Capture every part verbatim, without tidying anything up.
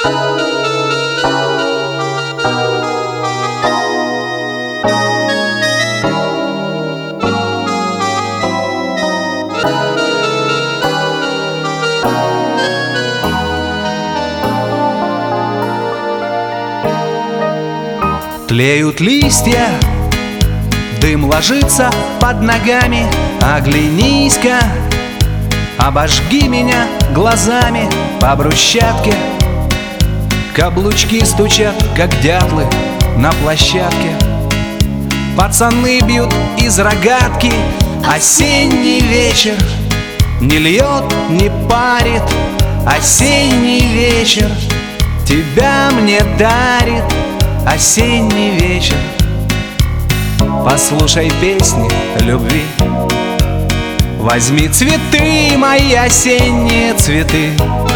Тлеют листья, дым ложится под ногами. Оглянись-ка, обожги меня глазами по брусчатке. Каблучки стучат, как дятлы на площадке. Пацаны бьют из рогатки. Осенний вечер не льет, не парит. Осенний вечер тебя мне дарит. Осенний вечер, послушай песни любви. Возьми цветы, мои осенние цветы.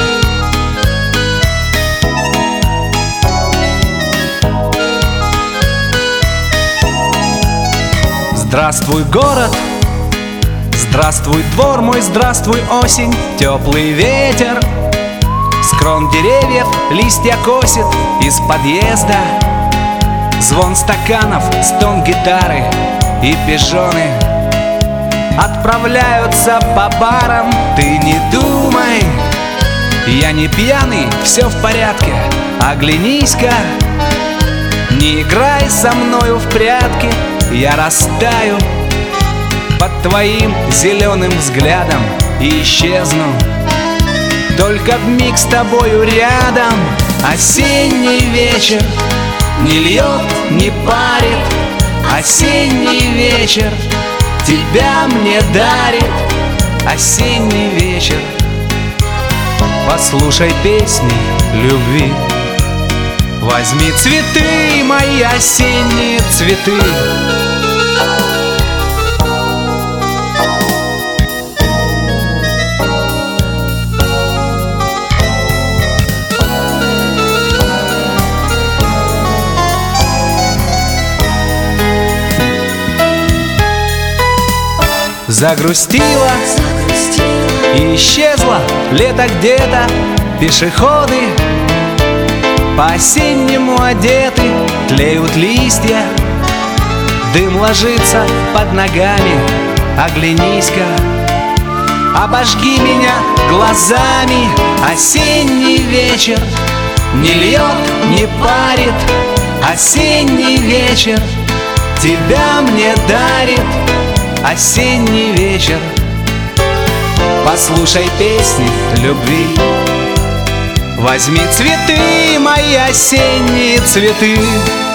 Здравствуй, город, здравствуй, двор мой, здравствуй, осень. Теплый ветер с крон деревьев листья косит. Из подъезда звон стаканов, стон гитары и пижоны отправляются по барам. Ты не думай, я не пьяный, все в порядке. Оглянись-ка, не играй со мною в прятки. Я растаю под твоим зеленым взглядом и исчезну только вмиг с тобою рядом. Осенний вечер не льет, не парит. Осенний вечер тебя мне дарит. Осенний вечер, послушай песни любви. Возьми цветы, мои осенние цветы. Загрустила, Загрустила и исчезла лето где-то. Пешеходы по-осеннему одеты. Тлеют листья, дым ложится под ногами. Оглянись-ка, обожги меня глазами. Осенний вечер не льет, не парит. Осенний вечер тебя мне дарит. Осенний вечер, послушай песни любви. Возьми цветы, мои осенние цветы.